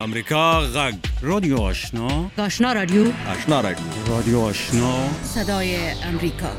امریکا غږ رادیو آشنا آشنا رادیو رادیو آشنا صدای امریکا.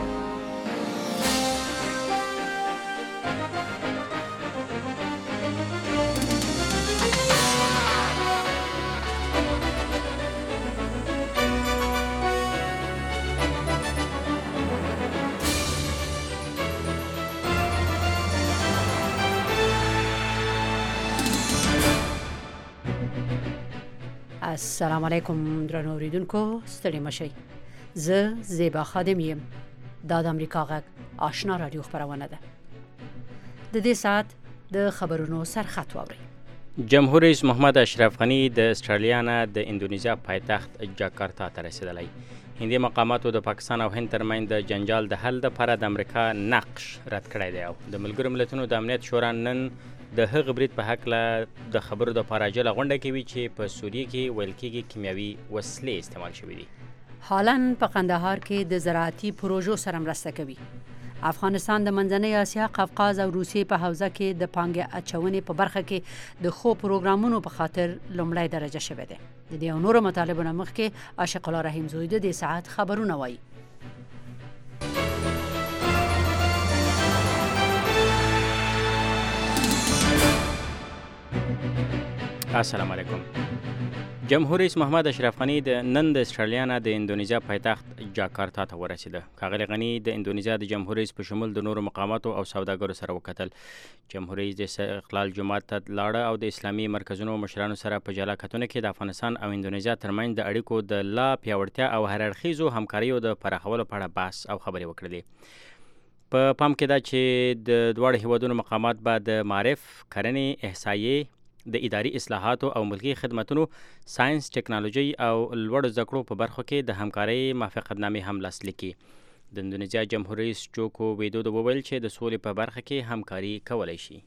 السلام علیکم درنو اوریدونکو، ستړي مشئ. زه زیبا خادم یم. دا د امریکا غږ آشنا رادیو خبرونه ده. د دې ساعت د خبرونو سرخط واورئ. جمهور رئیس محمد اشرف غنی د استرالیا نه د اندونیزیا پایتخت جاکارتا ته رسیدلی. هندي مقاماتو د پاکستان او هند ترمنځ د جنجال د حل لپاره د امریکا نقش رد کړی دی او د ملګرو ملتونو د امنیت شورا نن د هغه برید په هکله د خبرو د پاراجله غونډه کوي چې په سوریه کې ویل کېږي کیمیاوي وسلې استعمال شوي دي. حالا په قندهار کې د زراعتي پروژو سره مرسته کوي. افغانستان د منځنۍ اسیا، قفقاز او روسیې په حوزه کې د پانګې اچونې په برخه کې د ښو پروګرامونو په خاطر لومړی درجه شوی دی. د دې او نورو مطالبو نه مخکې عاشق الله رحیم زوی د دې ساعت خبرونه وایي. السلام علیکم. جمهور رئیس محمد اشرف غنی د نن د استرالیا نه د اندونیزیا پایتخت جاکارتا ته ورسېده. ښاغلی غنی د اندونیزیا د جمهور رئیس په شمول د نورو مقاماتو او سوداګرو سره وکتل. جمهور رئیس د استقلال جومات ته لاړه او د اسلامي مرکزونو مشرانو سره په جلا کتنه کې د افغانستان او اندونیزیا ترمنځ د اړیکو د لا پیاوړتیا او هررخیزو همکاریو د پراخولو په اړه بحث او خبرې وکړلې. په پام کې ده چې د دواړو هیوادونو مقامات به د معرف، کرنې، احصایې، د اداري اصلاحاتو او ملکي خدمتونو، ساينس، ټکنالوژي او لوړو زده کړو په برخو کې د همکارۍ موافقتنامې هم لاسلیک کړي. د اندونیزیا جمهور رئیس جوکو ویدودو وویل چې د سولې په برخه کې همکاري کولی شي.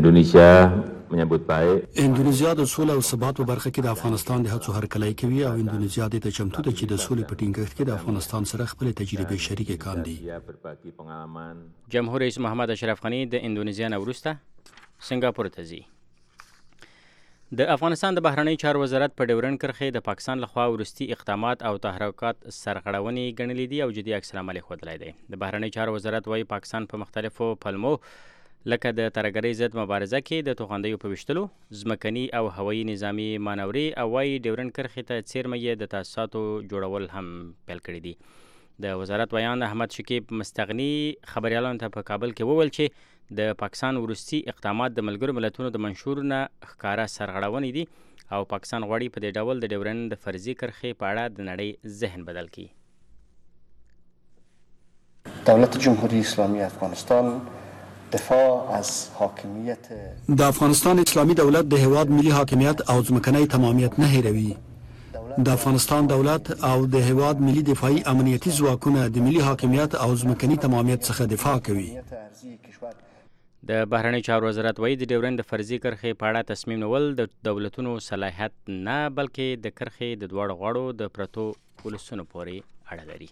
اندونیزیا د سولې او ثبات په برخه کې د افغانستان د هڅو هرکلی کوي او اندونیزیا د ته چمتو ده چې د سولې په ټینګښت کې د افغانستان سره خپل تجربې شریکې کاندي. جمهور رئیس محمد اشرف غنی د اندونیزیا نه وروسته سنگاپور ته ځي. د افغانستان د بهرنی چارو وزارت په ډیورنډ کرښې د پاکستان لخوا وروستي اقدامات او تحرکات سرغړونې ګڼلي دي او جدي عکس العمل ښودلی دی. د بهرنی چارو وزارت وايي پاکستان په مختلفو پلمو لکه د ترهګرۍ ضد مبارزه کې د توغندیو په ویشتلو، ځمکني او هوایي نظامي مانورې او وايي ډیورنډ کرښې ته څیرمه یې د تاسیساتو جوړول هم پیل کړي دي. د وزارت ویان احمد شکیب مستغني خبریالانو ته په کابل کې وویل چې د پاکستان وروستي اقدامات د ملګرو ملتونو د منشور نه ښکاره سرغړونې دي او پاکستان غواړي په دې ډول د ډیورنډ د فرضي کرښې په اړه د نړۍ ذهن بدل کړي. دولت جمهوری اسلامی افغانستان دفاع از حاکمیت د افغانستان اسلامي دولت د هیواد ملي حاکمیت او ځمکنی تمامیت نه هیروي. د افغانستان دولت او د هیواد ملي دفاعي امنیتي ځواکونه د ملي حاکمیت او ځمکني تمامیت څخه دفاع کوي. د بهرنی چارو وزارت وايي د ډیورنډ د فرضي کرښې په اړه تصمیم نیول د دولتونو صلاحیت نه بلکې د کرښې د دواړو غاړو د پرتو ولسونو پورې اړه لري.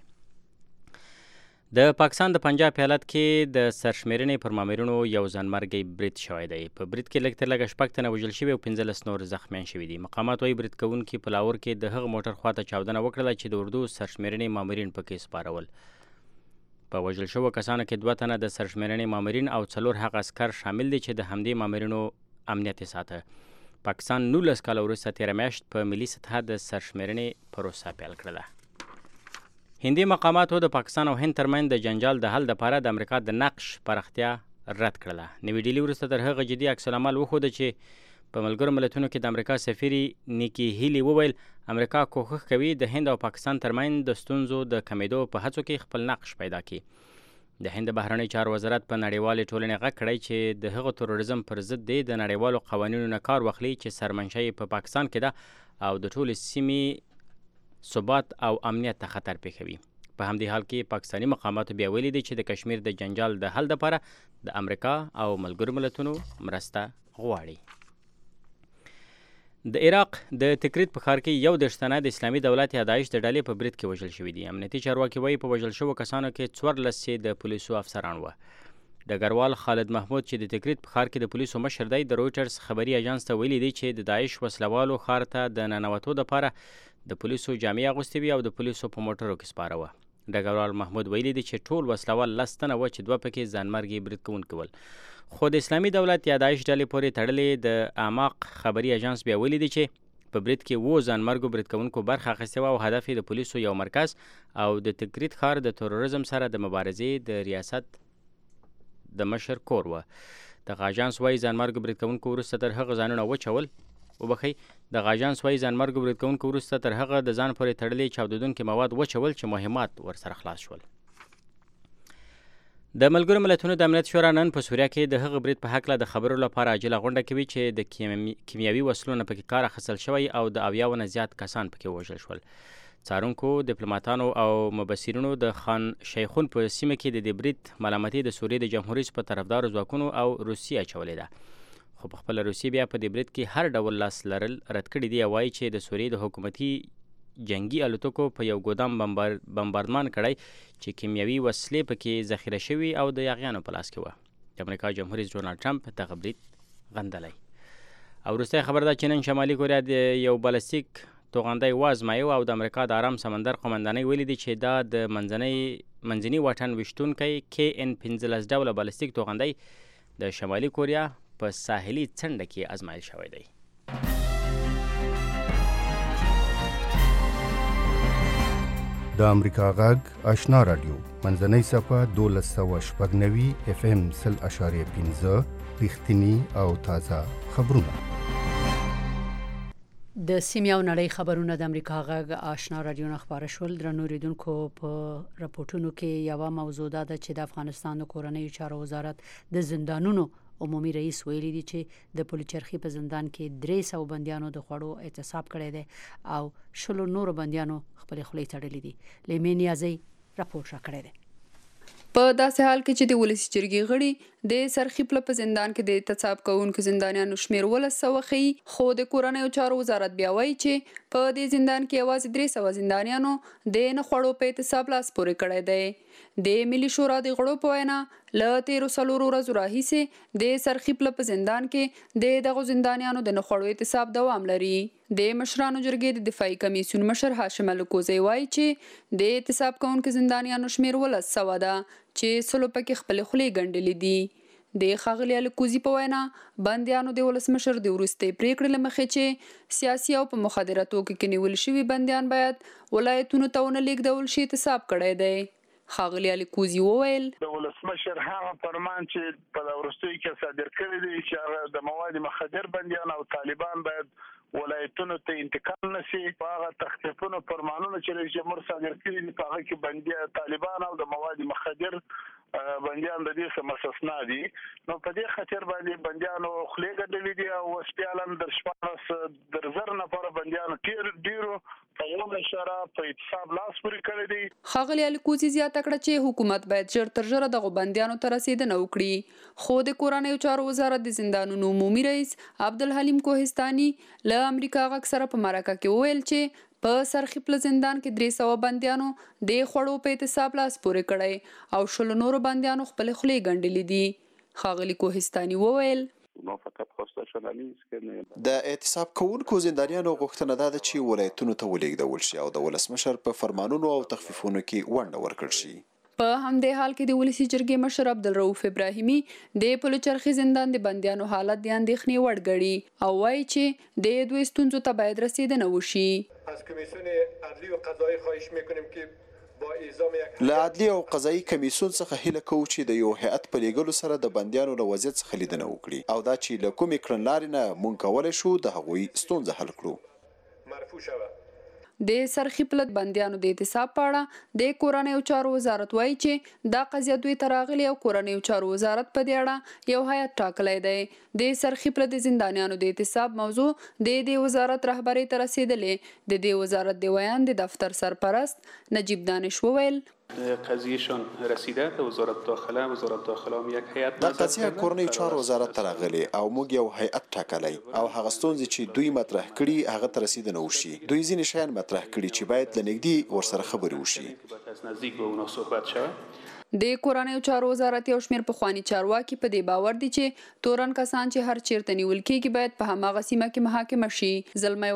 د پاکستان د پنجاب ایالت کې د سرشمیرنې پر مامورینو یو ځانمرګی برید شوی دی. په برید کې لږ تر لږه 6 تنه وژل شوي او 15 نور زخمیان شوي دي. مقامات وايي برید کوونکي په لاهور کې د هغه موټر خواته چاودنه وکړله چې د اردو سرشمیرنې مامورین پکې سپارول. په وژل شوو کسانو کې 2 تنه د سرشمیرنې مامورین او 4 هغه عسکر شامل دي چې د همدې مامورینو امنیت ساته. پاکستان 19 کال وروسته تېره میاشت په ملي سطحه د سرشمیرنې پروسه پیل کړله. هندي مقاماتو د پاکستان او هند ترمنځ د جنجال د حل لپاره د امریکا د نقش پراختیا رد کړله. نوې ډیلي وروسته تر هغه جدي عکس العمل وښوده چې په ملګرو ملتونو کې د امریکا سفیرې نیکی هیلی وویل امریکا کوښښ کوي د هند او پاکستان ترمنځ د ستونزو د کمیدو په هڅو کې خپل نقش پیدا کړي. د هند بهرنی چارو وزارت په نړیوالې ټولنې غږ کړی چې د هغه تروریزم پر ضد دی د نړیوالو قوانینو نه کار واخلي چې سرمنشأ یې په پاکستان کې ده او د ټولې سیمې ثبات او امنیت ته خطر پیښوي. په همدې حال کې پاکستاني مقاماتو بیا ویلي دي چې د کشمیر د جنجال د حل لپاره د امریکا او ملګرو ملتونو مرسته غواړي. د عراق د تکریت په ښار کې 11 تنه د اسلامي دولت یا داعش د ډلې په برید کې وژل شوي دي. امنیتي چارواکي وایي په وژل شوو کسانو کې 14 د پولیسو افسران وو. ډګروال خالد محمود چې د تکریت په ښار کې د پولیسو مشر دی د رویټرز خبري اژانس ته ویلي دی چې د داعش وسلوالو ښار ته د ننوتو دپاره د پولیسو جامې اغوستې وي او د پولیسو په موټرو کې سپاره وه. ډګروال محمود ویلي دی چې ټول وسلوال 10 تنه وه چې 2 پکې ځانمرګي برید کوونکي ول. خو د اسلامي دولت یا داعش ډلې پورې تړلې د اعماق خبري اژانس بیا ویلي دی چې په برید کې 7 ځانمرګو برید کوونکو برخه اخیستې وه او هدف یې د پولیسو یو مرکز او د تکریت ښار د تروریزم سره د مبارزې د ریاست د مشر کور وه. دغه اژانس وایي ځانمرګو برید کوونکو وروسته تر هغه ځانونه وچول دغه اژانس وایي ځانمرګو برید کوونکو وروسته تر هغه د ځان پورې تړلي چاودېدونکي مواد وچول چې مهمات ورسره خلاص شول. د ملګرو ملتونو د امنیت شورا نن په سوریه کې د هغه برید په هکله د خبرو لپاره عاجله غونډه کوي چې د کیمیاوي وسلو نه پکې کار اخیستل شوی او د 70 نه زیات کسان پکې وژل شول. څارونکو ډیپلوماتانو او مبصرینو د خان شیخون په سیمه کې د برید ملامتي د سوریې د جمهوریت په طرفدارو ځواکونو او روسیې اچولې ده. خو په خپل روسیې بیا په دې برید کې هر ډول لاس لرل رد کړي دي او وایي چې د سوریې د حکومتي جنگي الوتکو په یو ګودام بمباردمان کړی چې کیمیاوي وسلې پکې ذخیره شوي او د یاغیانو په لاس کې وه. د امریکا جمهور رئیس ډونالډ ټرمپ دغه برید غندلی. او وروستی خبر ده چې نن شمالي کوریا د یو بالستیک توغندی وازمایو او د امریکا د آرام سمندر قمندانۍ ویلي دي چې دا د منځني واټن ویشتونکی KN-15 ډوله بالستیک توغندی د شمالي کوریا په ساحلي څنډه کې ازمایل شوی دی. د امریکا غږ آشنا رادیو منځنۍ صفحه 1290 FM 0.15 رښتینی او تازه خبرونه. د سیمې او نړۍ خبرونه د امریکا غږ آشنا رادیو نه خبره شول. درنو اوریدونکو په راپورټونو کې یوه موضوع ده چې د افغانستان د کورنیو چارو وزارت د زندانونو عمومي رئیس ویلي دی چې د پلچرخي په زندان کې 300 بندیانو د خوړو اعتصاب کړی دی او 10 نورو بندیانو خپل خولې تړلې دي. لیمې نیازی راپور راکړی دی. په داسې حال کې چې د ولسی جرګې غړي د سرخیپله په زندان کې د اعتصاب کوونکو زندانیانو شمیر 1200 ښیي، خو د کورنیو چارو وزارت بیا وایي چې په دې زندان کې یوازې 300 زندانیانو د نه خوړو په اعتصاب لاس پورې کړی دی. د ملي شورا د غړو په وینا له 13 ورځو راهیسې د سرخیپله په زندان کې د دغو زندانیانو د نه خوړو اعتصاب دوام لري. د مشرانو جرګې د دفاعي کمیسیون مشر هاشم الکوزی وایي چې د اعتصاب کوونکو زندانیانو شمیر 1200 ده چې 100 پکې خپل خولې ګنډلې دي. د ښاغلي الکوزي په وینا بندیانو د ولسمشر د وروستۍ پریکړې له مخې چې سیاسي او په مخدره توکو کې نیول شوي بندیان باید ولایتونو ته ونه لیږدول شي اعتصاب کړی دی. ښاغلي الکوزي وویل د ولسمشر هغه فرمان چې په وروستیو کې صادر کړی دی چې د مواد مخدر بندیان او طالبان باید ولایتونو ته انتقال نشي. په هغه تخفیفونو فرمانونو چې رئیس جمهور صادر کړي دي په هغه کې بندیان طالبان او د مواد مخدر بندیان د دې څخه مستثنا دي. نو په دې خاطر باندې بندیانو خولې ګنډلې دي او وسپیالن در 14 نفر بندیانو ډیرو په یو اشاره په اعتصاب لاس پورې کړی دی. ښاغلي الکوزي زیاته کړه چې حکومت باید ژر تر ژره دغو بندیانو ته رسیدنه وکړي. خو د کورنیو چارو وزارت د زندانونو عمومي رئیس عبدالحلیم کوهستاني له امریکا غږ سره په مرکه کې وویل چې په سرخیپله زندان کې 300 بندیانو د خوړو په اعتصاب لاس پورې کړی او 10 نورو بندیانو خپل خولې ګنډلې دي. ښاغلي کوهستاني وویل د اعتصاب کوونکو زندانیانو غوښتنه ده چې ولایتونو ته ولېږدول شي او د ولسمشر په فرمانونو او تخفیفونو کې ونډه ورکړل شي. په همدې حال کې د ولسی جرګې مشر عبدالرؤف ابراهیمي د پلچرخي زندان د بندیانو حالت د اندېښنې وړ ګڼي او وایي چې د دوی ستونزو ته باید رسیدنه وشي. از کمیسیون عدلی و قضایی خواهش میکنیم که له عدلی او قضایي کمیسیون څخه هیله کوو چې د یو هیئت په لیږلو سره د بندیانو له وضعیت څخه لیدنه وکړي او دا چې له کومې کړنلارې نه موږ کولی شو د هغوی ستونزه حل کړو. مرفوع شوه. د سرخیپله بندیانو د اعتصاب په اړه د کورنیو چارو وزارت وایي چې دا قضیه دوی ته راغلې او کورنیو چارو وزارت په دې اړه یو هیئت ټاکلی دی. د سرخیپله د زندانیانو د اعتصاب موضوع د دې وزارت رهبرۍ ته رسیدلې. د دې وزارت د ویان د دفتر سرپرست نجیب دانش وویل قضیهشان رسیده به وزارت داخله هم یک هیئت دا قضیه کورنیو چارو وزارت ته راغلې او موږ یو هیئت ټاکلی او هغه ستونزې چې دوی مطرح کړي هغه ته رسیدنه وشي. دوی ځینې شیان مطرح کړي چې باید له نږدې ورسره خبرې وشي. د کورنیو چارو وزارت یو شمېر پخواني چارواکي په دې باور دي چې تورن کسان چې هر چیرته نیول کېږي باید په هماغه سیمه کې محاکمه شي. زلمی